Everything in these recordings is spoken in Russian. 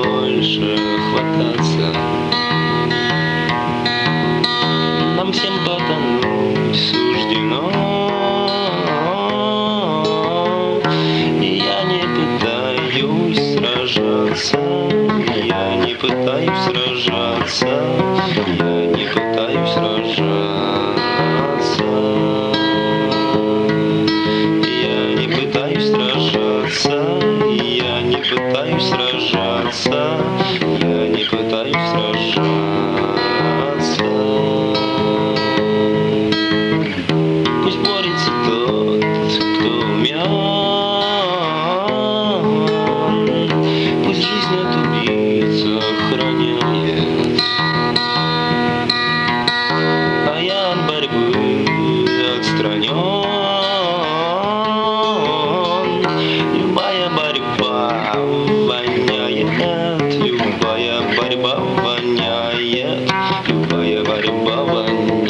больше хвататься. Нам всем потонуть суждено. И я не пытаюсь сражаться, я не пытаюсь сражаться, я не пытаюсь сражаться. Я не пытаюсь сражаться, я не пытаюсь сражаться, я не пытаюсь сражаться. Пусть борется тот, кто умен, пусть жизнь от убийц охраняет, а я от борьбы отстранен. Любая борьба воняет, любая борьба воняет, любая борьба воняет,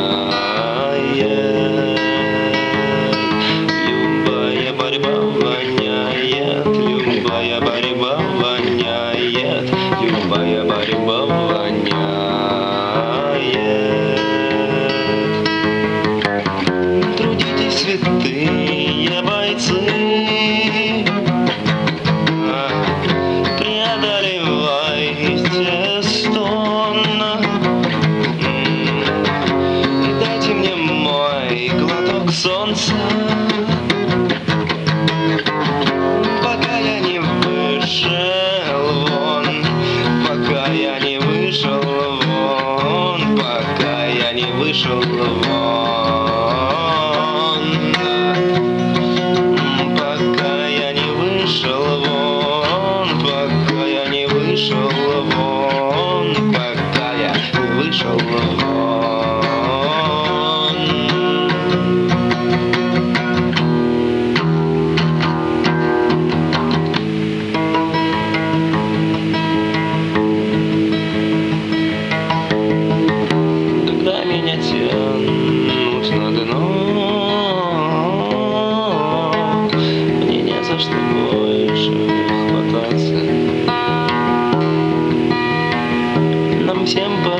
любая борьба воняет, любая борьба воняет, любая борьба воняет. Трудитесь, святые бойцы, преодолевайте стон, и дайте мне мой глоток солнца, пока я не вышел вон, пока я не вышел вон, пока я не вышел вон. Пока я не вышел вон, пока я не вышел вон, пока я не вышел вон. Когда меня тянут на дно, мне не за что больше хвататься. Нам всем